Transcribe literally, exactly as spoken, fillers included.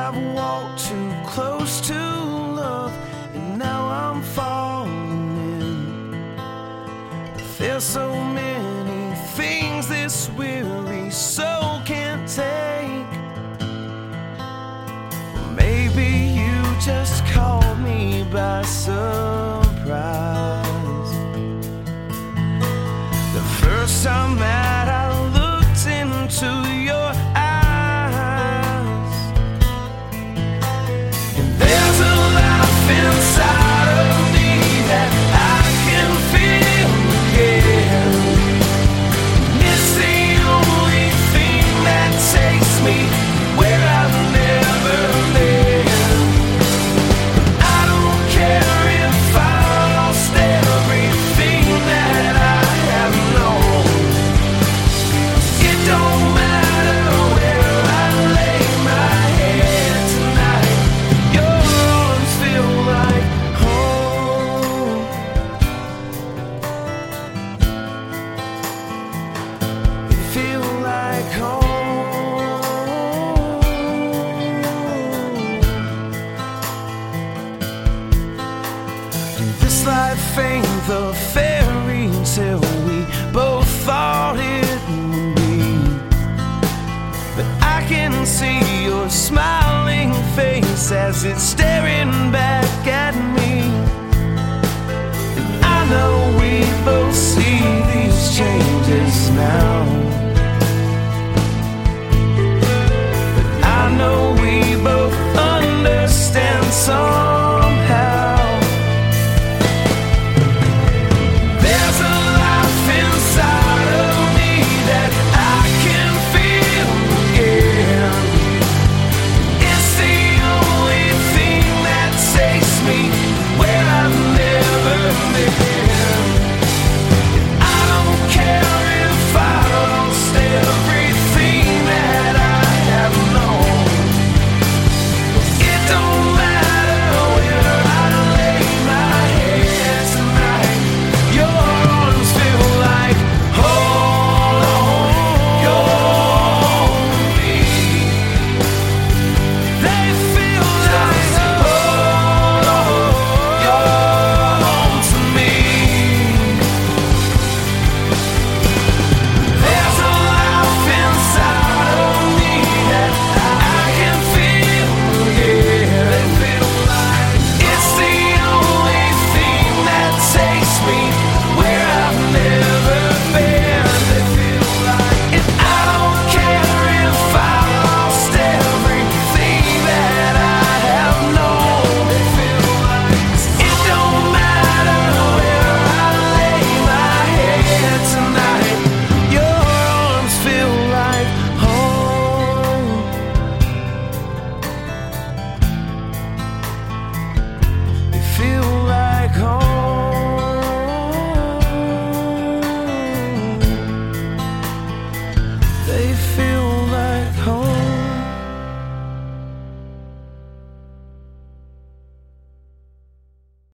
I've walked too close to love, and now I'm falling in. There's so many things this weary soul can't take. Maybe you just caught me by surprise. The first time that I looked into your eyes, and there's a life inside of me that I can feel again. It's the only thing that takes me where I've never been. I don't care if I lost everything that I have known. It don't matter where I lay my head tonight. Your arms feel like home. They feel like home. This life ain't the fairy tale we both thought it would be, but I can see your smiling face as it stares